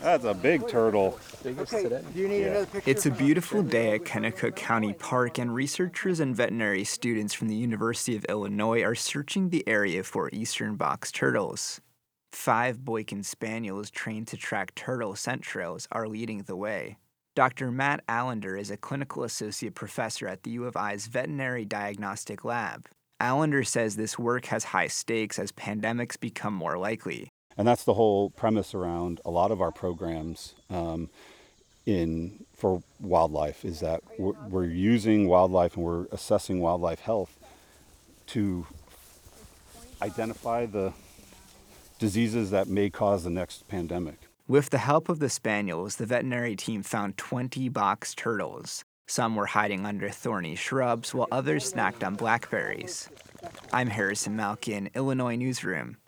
That's a big turtle. Biggest Okay, today. do you need Yeah. another picture? It's a beautiful day at Kennecott County Park, and researchers and veterinary students from the University of Illinois are searching the area for eastern box turtles. 5 Boykin Spaniels trained to track turtle scent trails are leading the way. Dr. Matt Allender is a clinical associate professor at the U of I's Veterinary Diagnostic Lab. Allender says this work has high stakes as pandemics become more likely. And that's the whole premise around a lot of our programs for wildlife, is that we're using wildlife and we're assessing wildlife health to identify the diseases that may cause the next pandemic. With the help of the spaniels, the veterinary team found 20 box turtles. Some were hiding under thorny shrubs, while others snacked on blackberries. I'm Harrison Malkin, Illinois Newsroom.